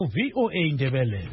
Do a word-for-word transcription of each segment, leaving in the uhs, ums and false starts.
V O A Ndebele.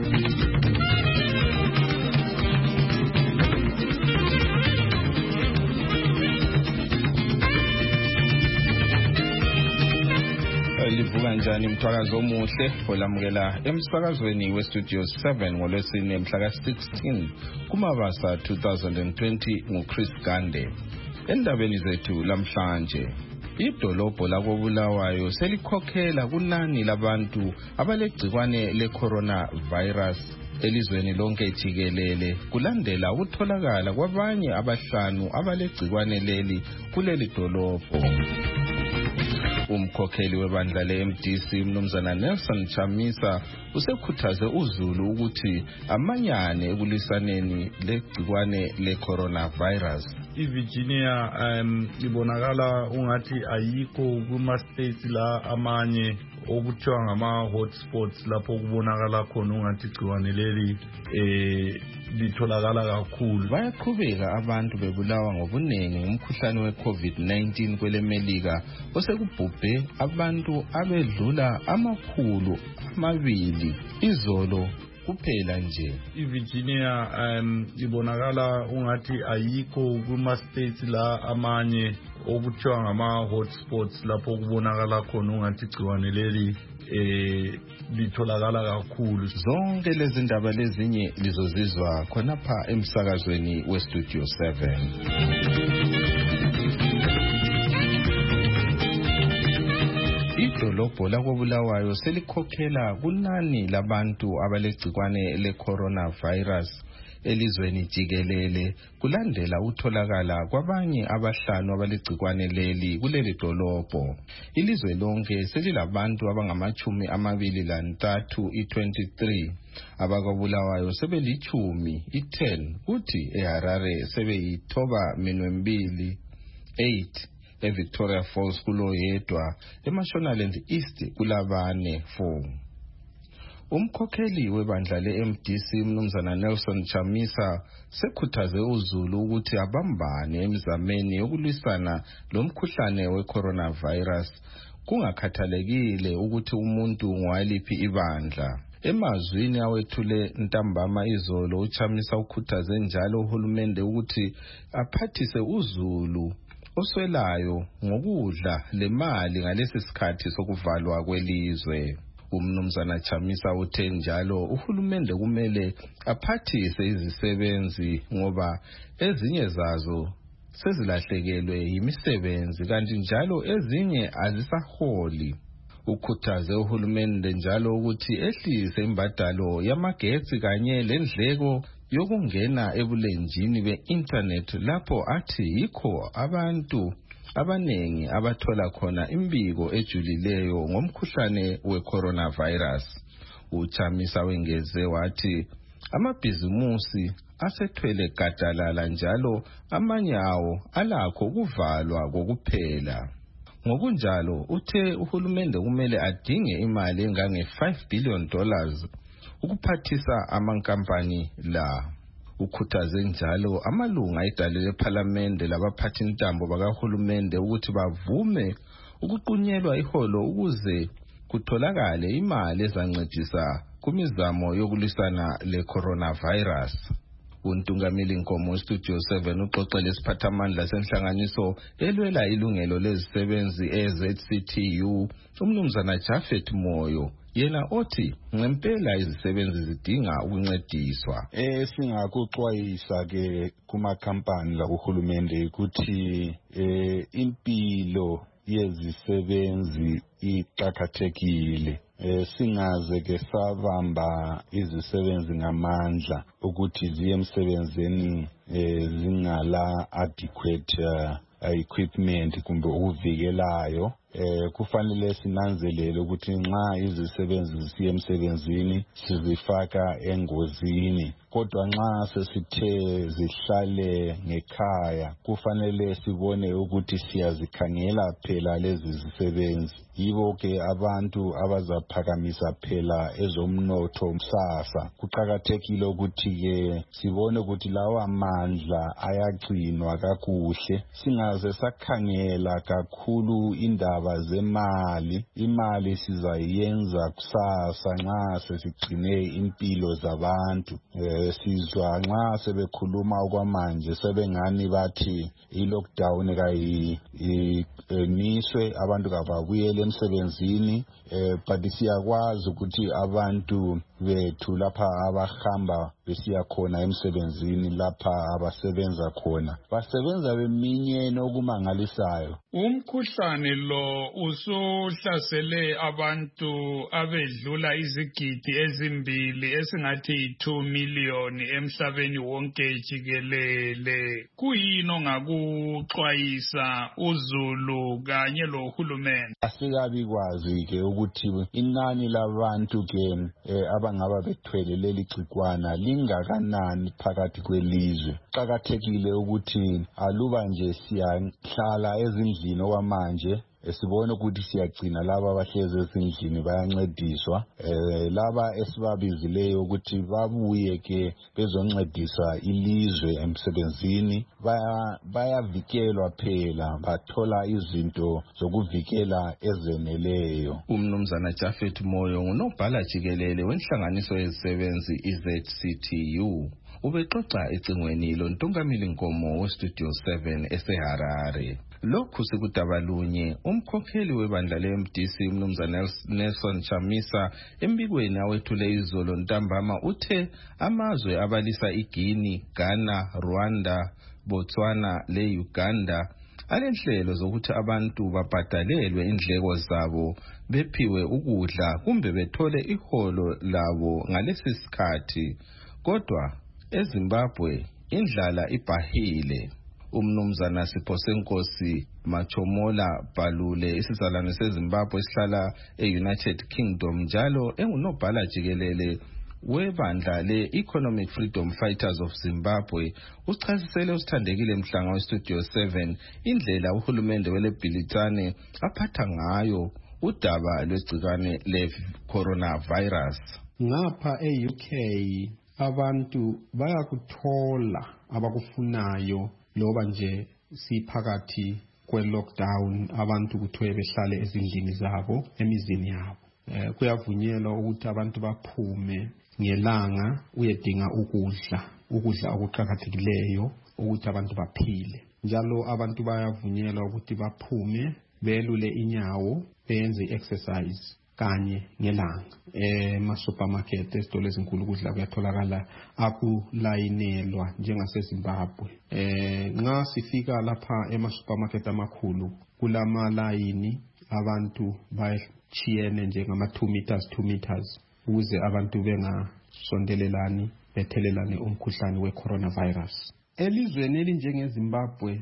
Livuka njani mthwakazo omuhle olamukela emsakazweni westudio seven ngolwesine mhla ka sixteen kuMabasa two thousand twenty nguChris Gande. Endabeni zethu lamhlanje, idolobho lakoBulawayo selikhokhela kunani labantu abalegcikwane le-coronavirus elizweni lonke jikelele kulandela ukutholakala kwabanye abahlanu abalegcikwane leli kuleli dolobho. Umkhokheli webandla le-M D C Mnumzana Nelson Chamisa usekhuthaze uZulu ukuthi amanyane ekulwisaneni legcikwane le-coronavirus. IVirginia um ibonakala ungathi ayikho kuma states la amanye okuthiwa ngama hotspots lapho kubonakala khona ungathi igciwane leli eh litholakala kakhulu. Bayaqhubeka abantu bebulawa ngobunengi ngumkhuhlane we-COVID nineteen kwelemelika osekubhubhe abantu abedlula amakhulu amabili izolo kuphela nje. IVirginia um ibonakala ungathi ayikho kuma states la amanye okuthiwa ngama hotspots lapho kubonakala khona ungathi igciwane leli eh litholakala kakhulu. Zonke lezi ndaba lezinye lizozizwa khonapha emsakazweni westudio seven. Idolobho lakoBulawayo selikhokhela kunani labantu abalegcikwane le-coronavirus elizweni jikelele kulandela utholakala kwabanye abahlanu abalegcikwane leli kuleli dolobho. Ilizwe lonke selilabantu abangamachumi amabili lantathu i-twenty-three abakwaBulawayo sebelichumi i-ten kuthi eHarare sebeyithoba minwembili eight, eVictoria Falls kuloyedwa, eMashonaland East kulabane four. Umkhokheli webandla le-M D C Mnumzana Nelson Chamisa sekhuthaze uZulu ukuthi abambane emizameni yokulwisana lomkhuhlane we-coronavirus kungakhathalekile ukuthi umuntu ngwaliphi ibandla. Emazwini awethule ntambama izolo, uChamisa ukhuthaze njalo uhulumende ukuthi aphathise uZulu oswelayo ngokudla lemali ngalesi sikhathi sokuvalwa kwelizwe. Umnumzana Chamisa uthe njalo uhulumende kumele aphathise izisebenzi ngoba ezinye zazo sezilahlekelwe yimisebenzi kanti njalo ezinye azisaholi. Ukhuthaze uhulumende njalo ukuthi ehlise imbadalo yamagetsi kanye lendleko yokungena ebulenjini be-internet lapho athi yikho abantu abanengi abathola khona imbiko ejulileyo ngomkhuhlane we-coronavirus. UChamisa wengeze wathi amabhizimusi asethwele gadalala njalo amanye awo alakho ukuvalwa kokuphela. Ngokunjalo uthe uhulumende kumele adinge imali engange five billion dollars ukuphathisa amankampani la. Ukhuthaze njalo amalunga edale lePhalamende labaphathi intambo bakahulumende ukuthi bavume ukuqunyelwa iholo ukuze kutholakale imali ezancedisa kumizamo yokulwisana le-coronavirus. Untungameli Nkomo westudio seven uxoxele isiphathamandla senhlanganiso elwela ilungelo lezisebenzi e-Z C T U uMnumzana Jafet Moyo, yena othi ngempela izisebenzi zidinga ukuncediswa. Eh singakuxwayisa ke kuma company la kuhulumende ukuthi eh impilo yezisebenzi iqhakathekile. Eh singaze ke sabamba izisebenzi ngamandla ukuthi ziye emsebenzini eh zingala adequate uh, equipment kumbe ukuvikelayo. Eh kufanele sinanzelele ukuthi nxa izisebenzi zisiya emsebenzini sizifaka engozini kodwa nxa sesithe zihlale ngekhaya kufanele sibone ukuthi siyazikhangela phela lezi zisebenzi. Yibo ke abantu abazaphakamisa phela ezomnotho msasa. Kuqakathekile ukuthi ke sibone ukuthi lawa mandla ayagcinwa kakuhle, singaze sakhangela kakhulu indaba zemali. Imali sizayenza kusasa nxa sesigcine impilo zabantu. Eh, sizwa nxa sebekhuluma okwamanje sebengani bathi i-lockdown kayimiswe, abantu kababuyele emsebenzini. Eh, but siyakwazi ukuthi abantu bethu lapha abahamba besiya khona emsebenzini, lapha abasebenza khona, basebenza beminyene okumangalisayo. Umkhuhlane lo usuhlasele abantu abedlula izigidi ezimbili esingathi two million emhlabeni wonke jikelele. Kuyini ongakuxwayisa uzulu kanye lohulumeni? Asikabi kwazi ke ukuthi inani labantu ke eh, abangaba bethwele leli gcikwana lingakanani phakathi kwelizwe. Qakathekile ukuthi aluba nje siyahlala ezindlini okwamanje, sibone ukuthi siyagcina laba abahlezi ezindlini bayancediswa. Eh, laba esibabizileyo ukuthi babuye ke bezoncedisa ilizwe emsebenzini bayavikelwa phela, bathola izinto zokuvikela ezeneleyo. Umnumzana Jafet Moyo ngunobhala jikelele wenhlanganiso yezisebenzi i-Z C T U. Ubexoxa ecingweni lontongamili Nkomo weStudio seven eseHarare. Lokhu sikudabalunye umkhokheli webandla le-M D C umnumzana Nelson Chamisa embikweni awethule izolo ntambama uthe amazwe abalisa iGuinea, Ghana, Rwanda, Botswana le Uganda alenhlelo zokuthi abantu babhadalelwe indleko zabo bephiwe ukudla kumbe bethole iholo labo ngalesi sikhathi. Kodwa eZimbabwe indlala ibhahile. Umnumzana Siphosenkosi Machomola Balule isizalwane seZimbabwe esihlala e-United Kingdom njalo engunobhala jikelele webandla le-Economic Freedom Fighters of Zimbabwe uchasisele usithandekile Mhlanga weStudio seven indlela uhulumende welebhilitane aphatha ngayo udaba lwegcikwane le-coronavirus. Ngapha e-U K abantu bayakuthola abakufunayo loba nje siphakathi kwe-lockdown, abantu kuthiwe behlale ezindlini zabo emizini yabo. Eh, kuyavunyelwa ukuthi abantu baphume ngelanga uyedinga ukudla, ukudla okuqhakathekileyo ukuthi abantu baphile. Njalo abantu bayavunyelwa ukuthi baphume belule inyawo, benze exercise kanye ngelanga. Eh, ma-supermarket esitolo ezinkulu ukudla kuyatholakala akulayinelwa njengaseZimbabwe. Eh, nxa sifika lapha ema-supermarket amakhulu kulama layini, abantu bayachiyene njengama two meters two meters ukuze abantu bengasondelelani bethelelane umkhuhlane we-coronavirus. Elizweni elinjengeZimbabwe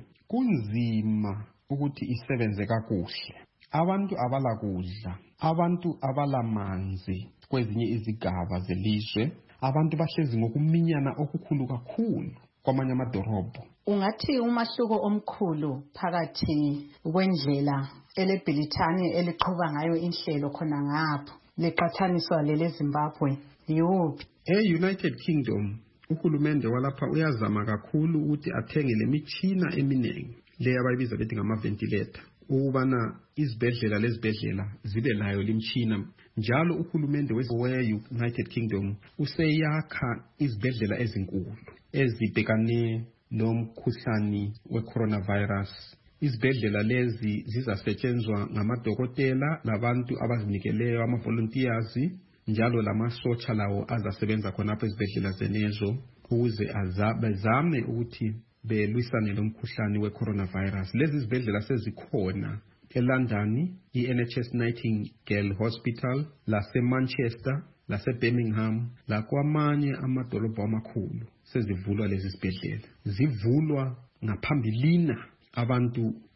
kunzima ukuthi isebenze kakuhle. Abantu abala kudla, abantu abala manzi kwezinye izigaba zelizwe, abantu bahlezi ngokuminyana okukhulu kakhulu kwamanye amadorobho. Ungathi umahluko omkhulu phakathi kwendlela elebhilitane eliqhuba ngayo inhlelo khona ngapho leqathaniswa lele Zimbabwe yiwuphi? E-United Kingdom uhulumende walapha uyazama kakhulu ukuthi athenge lemitshina eminingi leyo abayibiza bethi ngama-ventilator, ukubana izibhedlela lezibhedlela zibe layo limtshina. Njalo uhulumende we-United Kingdom useyakha izibhedlela ezinkulu ezibhekane lomkhuhlane we-coronavirus. Izibhedlela lezi zizasetshenzwa ngamadokotela labantu abazinikeleyo, ama-volunteers, njalo lamasotsha lawo azasebenza khonapho ezibhedlela zenezo ukuze bezame ukuthi belwisane lomkhuhlane we-coronavirus. Lezi zibhedlela sezikhona eLondon, i-N H S Nightingale Hospital, lase-Manchester, lase-Birmingham, lakwamanye amadolobho amakhulu sezivulwa lezi zibhedlela. Zivulwa ngaphambilina abantu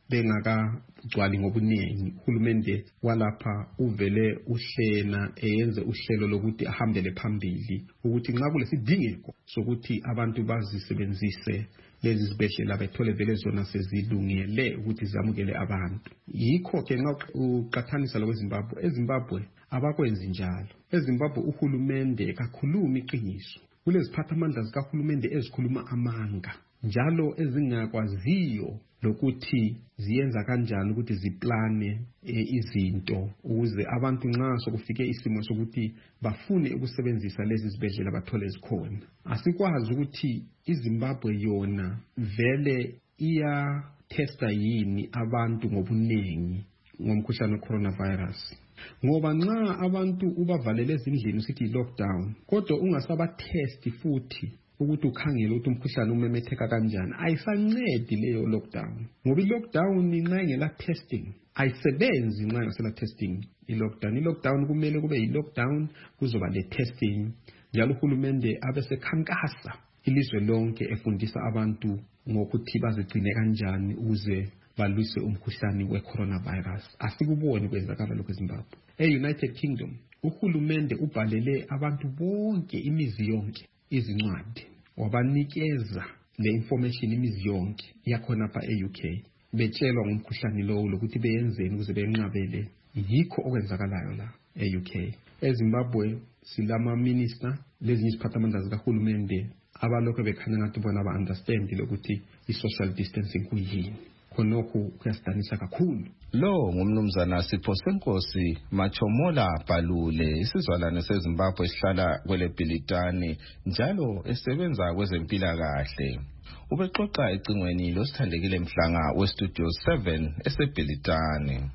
bengakagcwali ngobuningi. Uhulumende walapha uvele uhlena eyenze uhlelo lokuthi ahambele phambili ukuthi nxa kulesidingeko sokuthi abantu bazisebenzise lezi zibhedlela bethole vele zona sezilungele ukuthi zamukele abantu. Yikho ke nxa uqathanisa lokweZimbabwe, eZimbabwe abakwenzi njalo. eZimbabwe uhulumende kakhuluma iqiniso. Kuleziphathamandla zikahulumende ezikhuluma amanga njalo ezingakwaziyo lokuthi ziyenza kanjani ukuthi ziplane e, izinto ukuze abantu nxa sokufike isimo sokuthi bafune ukusebenzisa lezi zibhedlela bathole zikhona. Asikwazi ukuthi iZimbabwe yona vele iya testa yini abantu ngobuningi ngomkhuhlane we-coronavirus. Ngoba nxa abantu ubavalele ezindlini usithi lockdown kodwa ungasaba test futhi ukuthi ukhangele ukuthi umkhuhlane umemetheka kanjani, ayisancedi leyo lockdown. Ngoba i-lockdown nxa ingela testing ayisebenzi nxa ingasela testing. I-lockdown i-lockdown kumele kube yi-lockdown kuzoba le testing njalo uhulumende abesekhankasa ilizwe lonke efundisa abantu ngokuthi bazigcine kanjani ukuze balwise umkhuhlane we-coronavirus. Asikuboni kwenzakala lokho eZimbabwe. E-United Kingdom uhulumende ubhalele abantu bonke imizi yonke izincwadi wabanikeza le information imizi yonke yakhona apha e-U K betshelwa ngomkhuhlane lowo lokuthi beyenzeni ukuze benqabele. Yikho okwenzakalayo la e-U K. eZimbabwe silama minister lezi iziphathamandla zikahulumende abalokho bekhanya ngathi bona ba understand lokuthi i-social distancing kuyini. Khonokho kuyasidanisa kakhulu. Lo ngumnumzana Sipho Senkosi Machomola Balule, isizwalane seZimbabwe esihlala kwele Bhilitane njalo esebenza kwezempilakahle. Ubexoxa ecingweni losithandekile Mhlanga weStudio seven eseBhilitane.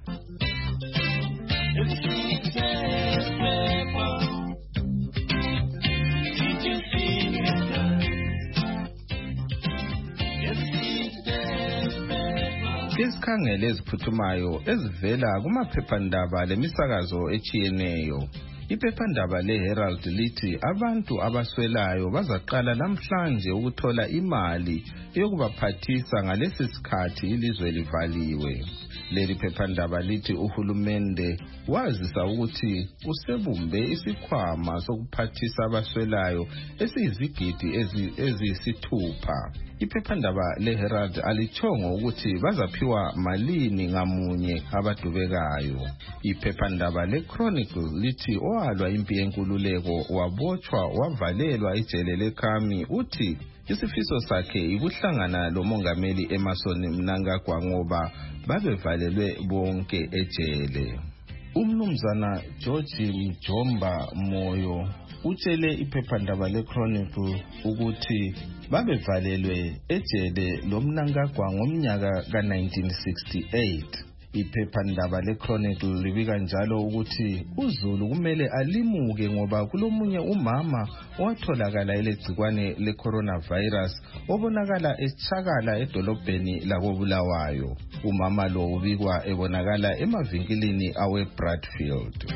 Isikhangele eziphuthumayo ezivela kumaphephandaba lemisakazo echiyeneyo. Iphephandaba leHerald lithi abantu abaswelayo bazaqala namhlanje ukuthola imali yokubaphathisa ngalesi sikhathi ilizwe livaliwe. Leli phephandaba lithi uhulumende wazisa ukuthi usebumbe isikhwama sokuphathisa abaswelayo esiyizigidi eziyisithupha. Iphephandaba leHerald alichongo ukuthi bazaphiwa malini ngamunye abadubekayo. Iphephandaba leChronicle lithi owalwa impi yenkululeko wabotshwa wavalelwa ijele leKhami uthi isifiso sakhe ikuhlangana lomongameli Emmerson Mnangagwa ngoba babevalelwe bonke ejele. Umnumzana George Mjomba Moyo utshele iphephandaba leChronicle ukuthi babevalelwe ejele loMnangagwa ngomnyaka ka nineteen sixty-eight. Iphephandaba leChronicle libika njalo ukuthi uZulu kumele alimuke ngoba kulomunye umama owatholakala elegcikwane le-coronavirus obonakala echakala edolobheni lakoBulawayo. Umama lo ubikwa ebonakala emavinkilini aweBradfield.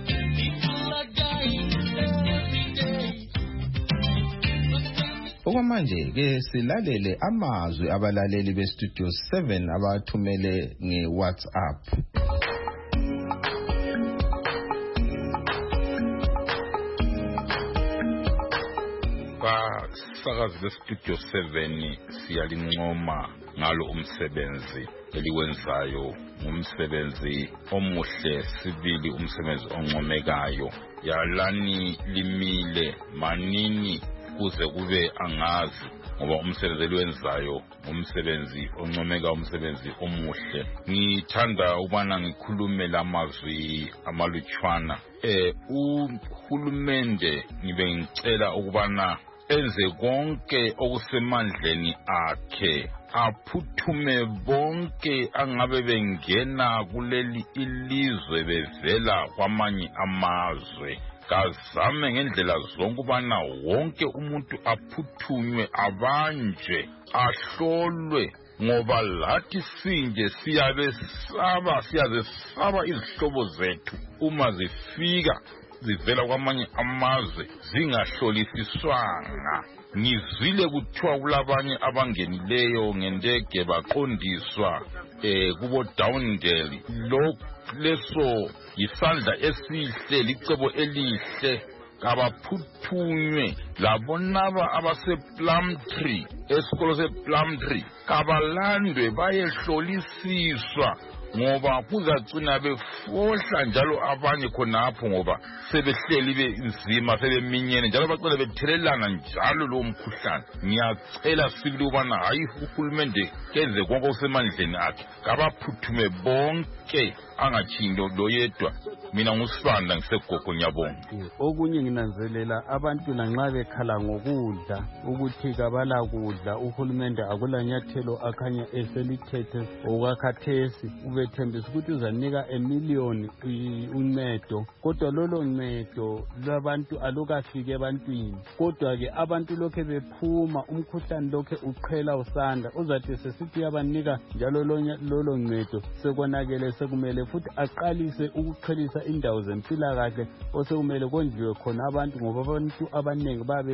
Okwamanje ke silalele amazwi abalaleli beStudio seven abathumele ngeWhatsApp. Basakazi beStudio seven siyalincoma ngalo umsebenzi eliwenzayo, umsebenzi omuhle sibili, umsebenzi oncomekayo. Yalani limile manini kuze kube angazi ngoba umsebenzi eliwenzayo umsebenzi oncomeka, umsebenzi omuhle. Ngithanda ubana ngikhulume lamazwi amalutshwana. Eh uhulumende ngibe ngicela ukubana enze konke okusemandleni akhe, aphuthume bonke angabe bengena kuleli ilizwe bevela kwamanye amazwe. Kazame ngendlela zonke ubana wonke umuntu aphuthunywe, abanjwe, ahlolwe, ngoba lathi sinje siyabe saba siyaze saba izihlobo zethu uma zifika zivela kwamanye amazwe zingahlolisiswanga. Ngizwile kuthiwa kulabanye abangenileyo ngendege baqondiswa eh kubo Downdale. Lo leso yisandla esihle, licebo elihle. Kabaphuthunywe labonaba abase Plumtree, esikolo se Plumtree, kabalandwe bayehlolisiswa ngoba kuzagcina befohla njalo abanye khonapho ngoba sebehleli benzima sebeminyene njalo bacela bethelelana njalo lo mkhuhlane. Ngiyacela sibili ubana hayi uhulumende kenze konke osemandleni akhe, kabaphuthume bonke angathindo lo yedwa. Mina ngusibanda ngisegogo, ngiyabonga. Okunye nginanzelela abantu lanxa bekhala ngokudla ukuthi kabala kudla, uhulumende akulanyathelo akhanya eselithethe okwakhathesi, ubethembisa ukuthi uzanika emiliyoni uncedo, kodwa lolo ncedo lwabantu alukafike ebantwini. Kodwa ke abantu lokhe bephuma, umkhuhlane lokhe uqhela usanda, uzathi sesithi yabanika njalo lolo ncedo sekonakele, sekumele futhi aqalise ukuqhelisa indawo zempilakahle osekumele konjiwe khona abantu, ngoba abantu abaningi babe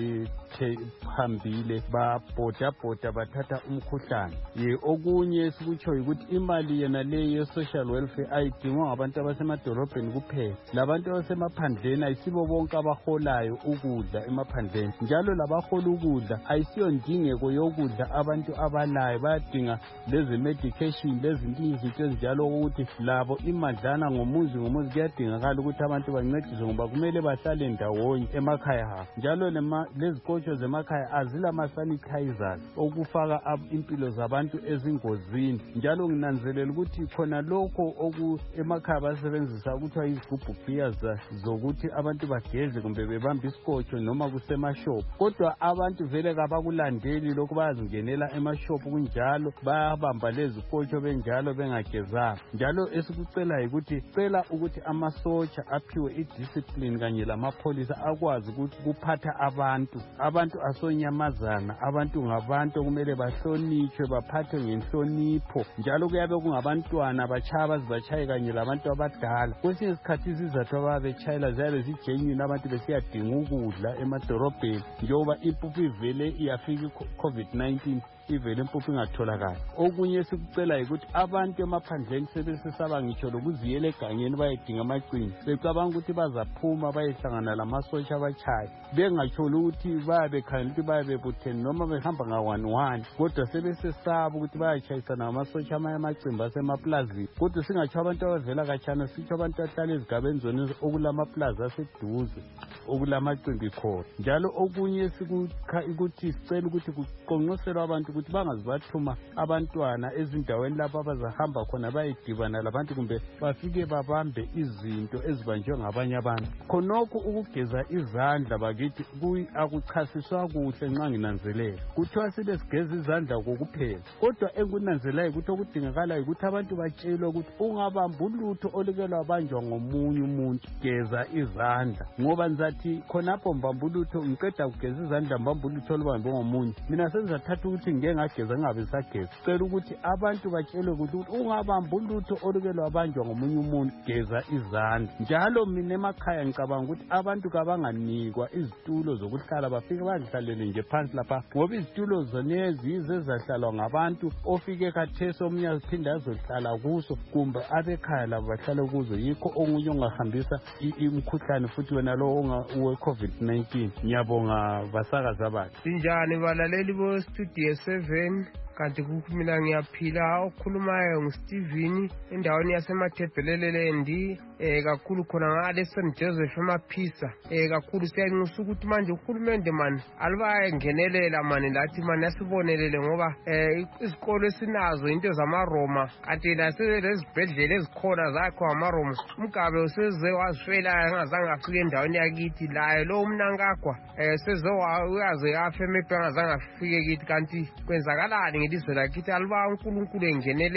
sebephambile babhoda bhoda bathatha umkhuhlane. Ye okunye sikutsho ukuthi imali yena leyo social welfare ayidingwa ngabantu abasemadolobheni kuphela, labantu abasemaphandleni ayisibo bonke abaholayo ukudla emaphandleni, njalo labahola ukudla ayisiyo ndingeko yokudla abantu abalayo, bayadinga lezi medication lezinto izinto ezinjalo ukuthi labo imadlana ngomuzi ngomuzi kuyadingakala ukuthi abantu bancediswe ngoba kumele bahlale ndawonye emakhaya abo. Njalo lezikotsho zemakhaya azilama sanitizers okufaka impilo zabantu ezingozini. Njalo nginanzelela ukuthi khona lokho oku emakhaya basebenzisa ukuthiwa izigubhu gears zokuthi abantu bageze kumbe bebambe isikotho noma kusemashop, kodwa abantu vele kabakulandeli lokhu, bayazingenela emashop kunjalo bayabamba lezi zikotsho benjalo bengagezanga. Njalo esikucela ukuthi cela ukuthi amasotsha aphiwe idiscipline kanye lamapholisa akwazi ukuthi kuphatha abantu abantu asonyamazana, abantu ngabantu kumele bahlonitshwe baphathwe ngenhlonipho, njalo kuyabe kungabantwana batshaya bazibatshaye kanye labantu abadala. Kwesinye isikhathi izizathu ababetshayela ziyabe zigenuine, abantu besiyadinga ukudla emadorobheni njengoba impuphu ivele iyafika i-covid nineteen ivele impuphu ingatholakala. Okunye sikucela ukuthi abantu emaphandleni sebesesaba ngitsho lokuziyela egangeni bayedinga amacini, becabanga ukuthi bazaphuma bayehlangana lamasotsha abatshayi, bengatsholi ukuthi bayabekhangela ukuthi bayabebutheni noma behamba nga-one one, kodwa sebesesaba ukuthi bayatshayisana ngamasotsha amacimbi asemaplazini. Kodwa singatsho abantu abavela katshana, sitsho abantu ahlala ezigabeni zona okulamaplaza aseduze okulamacimbi khona. Njalo okunye sikuthi sicela ukuthi kuqonqoselwe abantu ukuthi bangazibathuma abantwana ezindaweni lapho abazahamba khona bayedibana labantu kumbe bafike babambe izinto ezibanjwe ngabanye abantu. Khonokho ukugeza izandla bakithi akuchasiswa kuhle nxa nginanzelela. Kuthiwa sibe sigeza izandla kokuphela, kodwa enkunanzelayo ukuthi okudingakalayo ukuthi abantu batshelwe ukuthi ungabamba ulutho oluke lwabanjwa ngomunye umuntu, geza izandla. Ngoba ngizathi khonapho mbamba ulutho ngiqeda kugeza izandla mbamba ulutho olubambe ngomunye, mina sengizathatha ukuthi ngeke ngageza ngingabe sageza. Cela ukuthi abantu batshelwe ukuthi ungabamba ulutho oluke lwabanjwa ngomunye umuntu, geza izandla. Njalo mina emakhaya ngicabanga ukuthi abantu kabanganikwa izitulo zokuhlala bafike bazihlalele nje phansi lapha, ngoba izitulo zonezi yizo ezahlalwa ngabantu ofike khathesi omunye aziphinda azohlala kuso kumbe abekhaya labo bahlale kuzo. Yikho omunye ongahambisa imkhuhlane futhi wena lo we covid nineteen. Ngiyabonga basakazi abathi. Sinjani balaleli bo Studio seven, kanti mina ngiyaphila. Okhulumayo nguSteven endaweni yasemathebhelelendi eh kakhulu khona ngale Saint Joseph emaphisa. Eh kakhulu siyanxusa ukuthi manje uhulumende man alibaye ngenelela mani lathi mani asibonelele ngoba eh izikolo esinazo into zamaroma, kanti nasezibhedlela ezikhona zakho amaroma umgabe useze wazifela engazange afike endaweni yakithi laye lo umnankagwa eh seze uyaze afe mepha engazange afike kithi. Kanti kwenzakalani ngelizwe lakithi? Aliba uNkulunkulu engenelela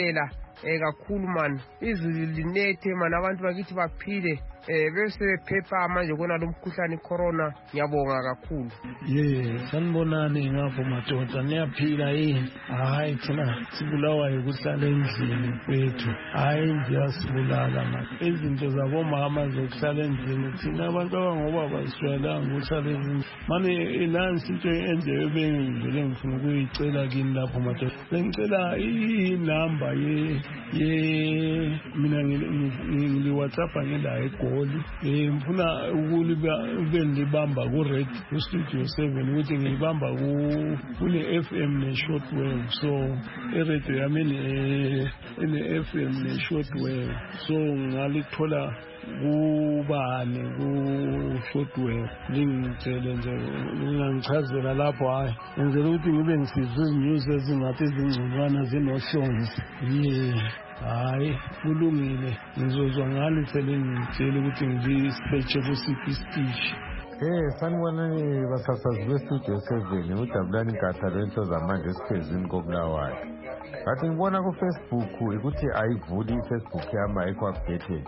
eh kakhulu man izulu linethe man abantu bakithi baphile eh bese phepha manje kona lo mkhuhlane corona ngiyabonga kakhulu. Ye sanibonani ngapho madoda niyaphila yini? Hayi thina sibulawa ukuhlala endlini kwethu. Hayi ngiyasibulala man. Izinto zabomama zokuhlala endlini thina abantu abangoba baswelanga ukuhlala endlini. Manje nansi into enje ebengivele ngifuna ukuyicela kini lapho madoda. Ngicela inamba ye ye mina ngili WhatsApp ngila eGoli. Eh ngifuna ukuliba ubelibamba ku Red Studio seven ukuthi ngibamba ku kune F M ne shortwave so iradio yami ene F M ne shortwave so ngalithola kubani ku shortwave ngicela nje ngingichazela lapho hayi ngenzela ukuthi ngibe ngisizwe inews ezingathi izingconywana zinohlonzi yeah hayi kulungile ngizozwa ngani selengitshela ukuthi ngisearch kusiphi stage. Eh sanibonani basasazi bestudio seven uJabulani Nkatha into zamanje esiphezini kobulawayo. Kanti ngibona ku Facebook ukuthi ayivuli iFacebook yami ayikho updated.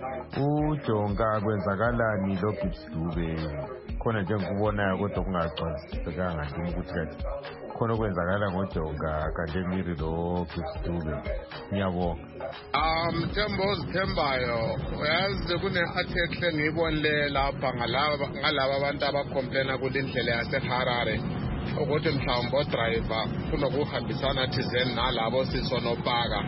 Ujonga kwenzakalani lo Gibbs Dube khona nje ngikubonayo kodwa kungacwazisekanga nje ukuthi kathi khona kwenzakala ngojonga kanti emiri lo Gibbs Dube. Ngiyabonga. Um Thembo Thembayo uyazi kune article engiyibonile lapha ngalaba ngalaba abantu abacomplaina kulindlela yaseHarare ukuthi mhlawumbe odriver kunokuhambisana thizeni nalabo sisonopaka.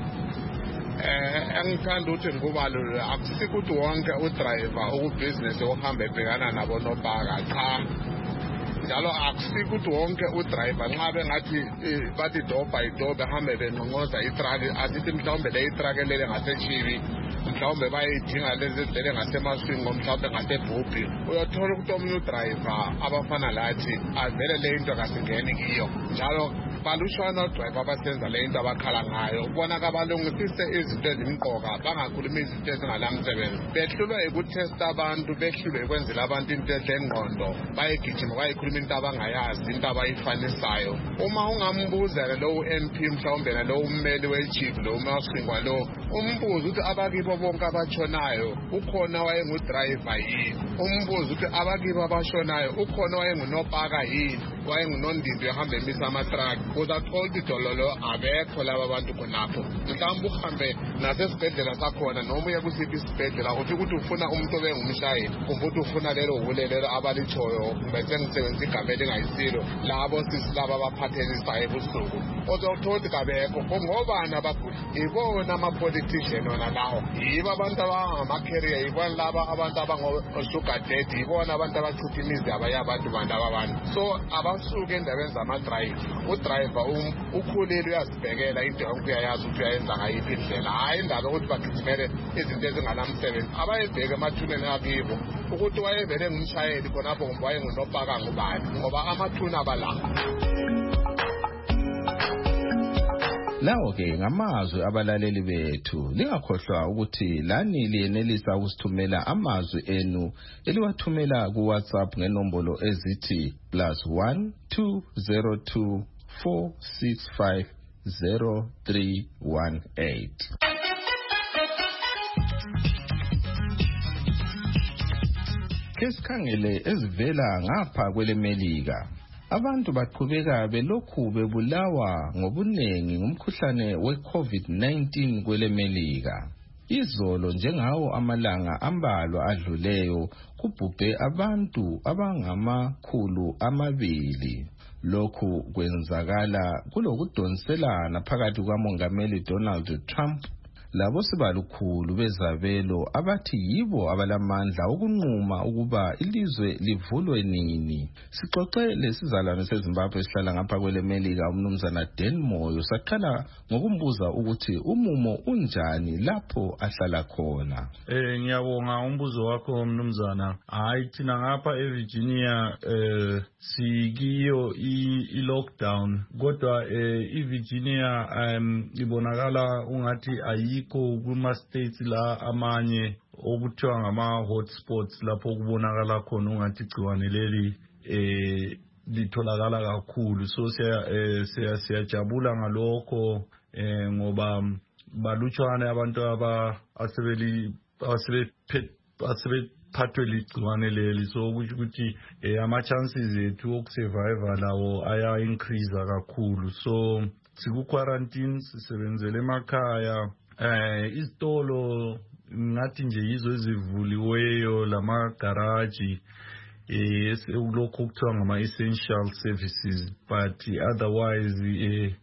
Eh engithanda ukuthi ngikubalule akusikho ukuthi wonke udriver ukubusiness ohamba ebhekana nabo nopaka cha. Njalo akusikho ukuthi wonke udriver nxa bengathi bathi door by door behambe benqonqoza itruck asithi mhlawumbe le itruck elele ngaseChibi mhlawumbe bayidinga lezi zilele ngasemaswingo mhlawumbe ngasebhubhi uyothola ukuthi omunye udriver abafana lathi avele le into kasingeni kiyo njalo balushwana odriver abasenza le into abakhala ngayo ubona kabalungisise izinto ezimqoka bangakhuluma izinto ezingalamsebenzi behlulwa ukuthesta abantu behlulwe ukwenzela abantu into ehlengqondo bayegijima bayikhuluma into abangayazi into abayifanisayo uma ungambuzela lo M P mhlawumbe nalo ummeli wechief lo umasingwa lo umbuzo ukuthi abakibo bonke abatshonayo ukhona wayengudriver yini umbuzo ukuthi abakibo abashonayo ukhona wayengunopaka yini wayengunondindi ehamba emisa ama-truck uzathola idololo abekho laba bantu khonapho mhlawumbe uhambe nasesibhedlela sakhona noma uye kusiphi isibhedlela uthi ukuthi ufuna umuntu obengumshayeli kumbe ukuthi ufuna lelo hulelelo abalitshoyo kumbe sengisebenzisa igama elingayisilo labo sisilaba abaphathelisayo ebusuku uzothola ukuthi kabekho ngobani abaguli ibona ama-politician ona lawo yibo abantu abangama-carrier yibona laba abantu abango-sugar daddy yibona abantu abachitha imizi abanye abantu bantu ababantu so abasuke endabeni zama-drive udriver ukhulile uyazibhekela into yonke uyayazi ukuthi uyayenza ngayiphi indlela hayi indaba ukuthi bagijimele izinto ezinganamsebenzi abayibheke emathuneni akibo ukuthi wayevele ngumshayeli khonapho kumbe wayengunopaka ngubani ngoba amathuna abalawo. Lawo ke ngamazwi abalaleli bethu lingakhohlwa ukuthi lani liyenelisa ukusithumela amazwi enu eliwathumela ku WhatsApp ngenombolo ezithi plus one two zero two four six five zero three one eight. Kesikhangele ezivela ngapha kwelemelika. Abantu baqhubeka belokhu bebulawa ngobunengi ngumkhuhlane we-COVID nineteen kwelemelika. Izolo njengawo amalanga ambalwa adluleyo kubhubhe abantu abangamakhulu amabili. Lokhu kwenzakala kulokudonselana phakathi kukaMongameli Donald Trump labo sibalukhulu bezabelo abathi yibo abalamandla ukunquma ukuba ilizwe livulwe nini. Sixoxe lesizalwane seZimbabwe esihlala ngapha kwelemelika umnumzana Dan Moyo saqala ngokumbuza ukuthi umumo unjani lapho ahlala khona. Eh ngiyabonga umbuzo wakho mnumzana. Hayi thina ngapha eVirginia eh sikiyo i lockdown kodwa eh iVirginia um ibonakala ungathi ayi kuma states la amanye okuthiwa ngama hotspots lapho kubonakala khona ungathi igciwane leli eh litholakala kakhulu so siya siyajabula ngalokho eh ngoba balutshwane abantu aba asebeli asebe asebe phathwe ligciwane leli, so kusho ukuthi ama chances ethu okusurvive lawo aya increase kakhulu. So siku quarantine sisebenzele emakhaya, eh izitolo ngathi nje yizo ezivuliweyo, lama garage eh lokho kuthiwa ngama essential services, but otherwise eh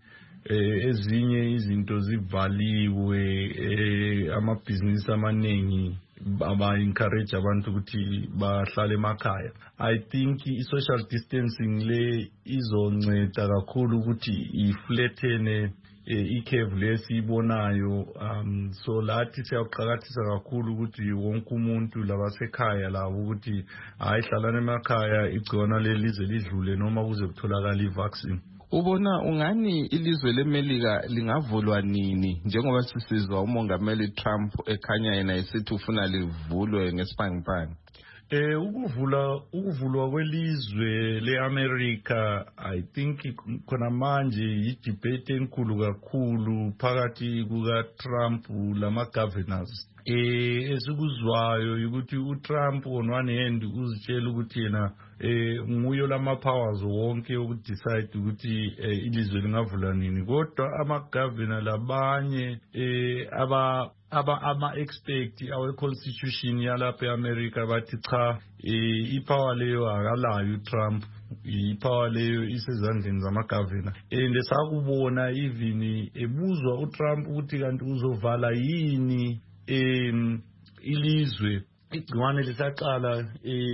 ezinye izinto zivaliwe, eh amabhizinisi amaningi aba encourage abantu ukuthi bahlale emakhaya. I think i-social distancing le izonceda kakhulu ukuthi iflattene i-curve lesibonayo, um so lathi siyaqhakathisa kakhulu ukuthi wonke umuntu labasekhaya labo ukuthi ayihlalane emakhaya igcona lelize lidlule noma kuze kutholakala i-vaccine. Ubona ungani ilizwe leMelika lingavulwa nini njengoba sisizwa umongameli Trump ekhanya yena esithi ufuna livulwe ngesiphangiphangi? Eh ukuvula ukuvulwa kwelizwe leAmerica, I think khona manje yi-debate enkulu kakhulu phakathi kuka Trump lama governors. Eh esikuzwayo ukuthi uTrump on one hand uzitshela ukuthi yena eh nguyo lama powers wonke ukudecide ukuthi ilizwe lingavula nini, kodwa ama governor labanye eh aba aba ama expect our constitution yalapha eAmerica bathi cha ipower leyo akalayo uTrump, ipower leyo isezandleni zama governor. And sakubona even ebuzwa uTrump ukuthi kanti uzovala yini em ilizwe igciwane lisaqala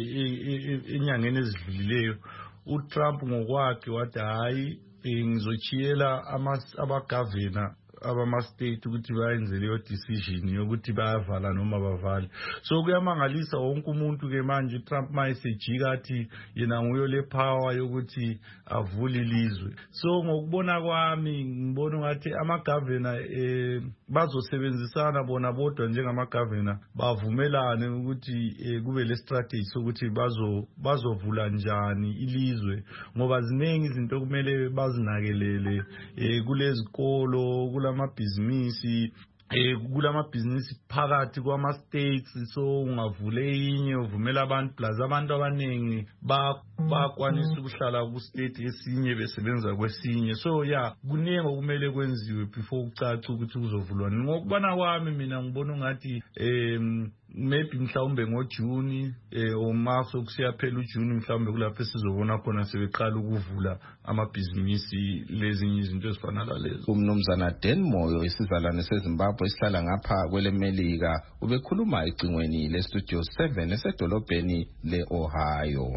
enyangeni ezidlulileyo, uTrump ngokwakhe wathi hayi ngizochiyela ama governor abama state ukuthi bayenze leyo decision yokuthi bayavala noma bavale. So kuyamangalisa wonke umuntu ke manje Trump mayesejika athi yena nguyo le power yokuthi avule ilizwe. So ngokubona kwami ngibona ngathi ama governor eh bazosebenzisana bona bodwa njengama governor bavumelane ukuthi eh, kube le strategy sokuthi bazo bazovula njani ilizwe, ngoba ziningi izinto kumele bazinakelele eh, kulezikolo amabhizinisi eh kulamabhizinisi phakathi kwama states, so ungavule inye uvumela abantu plus abantu abaningi bakwanisa ukuhlala ku state esinye besebenza kwesinye. So yeah, kuningi okumele kwenziwe before ucaca ukuthi kuzovulwa. Ngokubona kwami mina ngibona ngathi em maybe mhlawumbe ngoJune eh o March okusiya phela uJune mhlawumbe kulapho sizobona khona sebeqala ukuvula amabhizinisi lezinye izinto ezifana nalezo. Umnumzana Dan Moyo isizalwane seZimbabwe esihlala ngapha kweleMelika ubekhuluma ecingweni le Studio seven esedolobheni leOhio.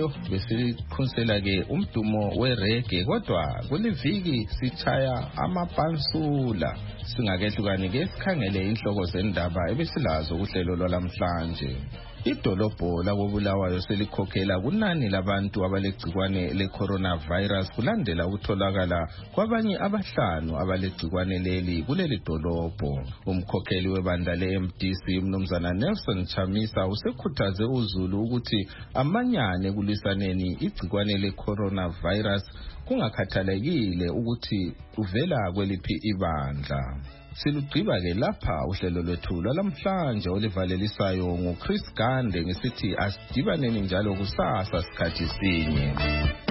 leyo besikhunsela ke umdumo wereggae kodwa kuliviki sichaya amapansula. Singakehlukani ke sikhangele inhloko zendaba ebesilazo kuhlelo lwalamhlanje. Idolobho lakobulawayo selikhokhela kunani labantu abalegcikwane le-coronavirus kulandela ukutholakala kwabanye abahlanu abalegcikwane leli kuleli dolobho. Umkhokheli webandla le-M D C Mnumzana Nelson Chamisa usekhuthaze uZulu ukuthi amanyane kulwisaneni igcikwane le-coronavirus kungakhathalekile ukuthi uvela kweliphi ibandla. Silugqiba ke lapha uhlelo lwethu lwalamhlanje olivalelisayo nguChris Gande ngisithi asidibaneni njalo kusasa sikhathi sinye.